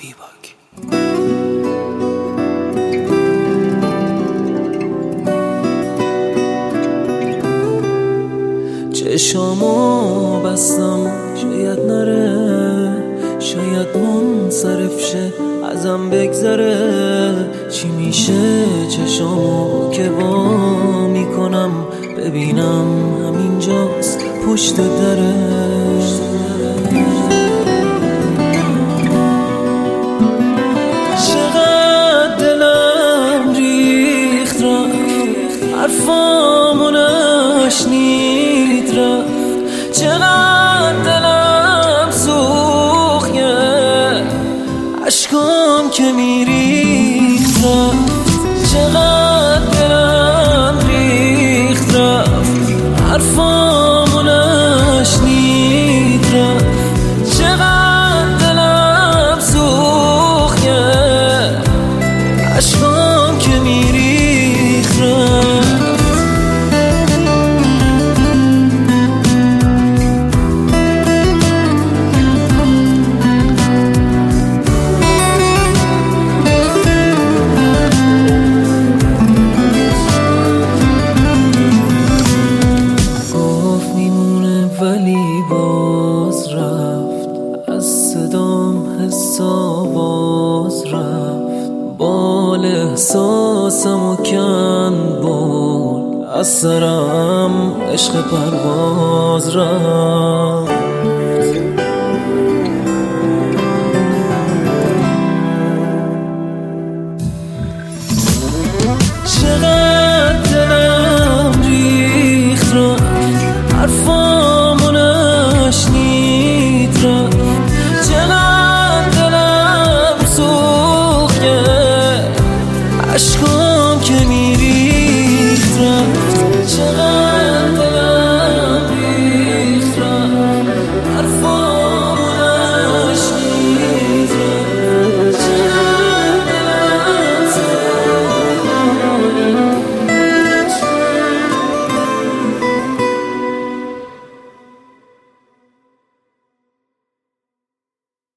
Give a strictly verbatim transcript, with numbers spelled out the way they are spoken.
بیباک. چشامو بستم شاید نره، شاید منصرف شه ازم بگذره. چی میشه چشامو که وا میکنم ببینم همینجاست پشت دره. چقدر دلم ریخت رفت، حرفامو نشنید رفت. چقدر دلم سوخت عشقام که میریخت رفت. چقدر دلم ریخت رفت، حرفامو نشنید رفت. چقدر دلم سوخت عشقام که میریخت رفت. ولی باز رفت، از صدام حس آواز رفت. بال احساسمو کند بال، از سرم عشق پرواز رفت.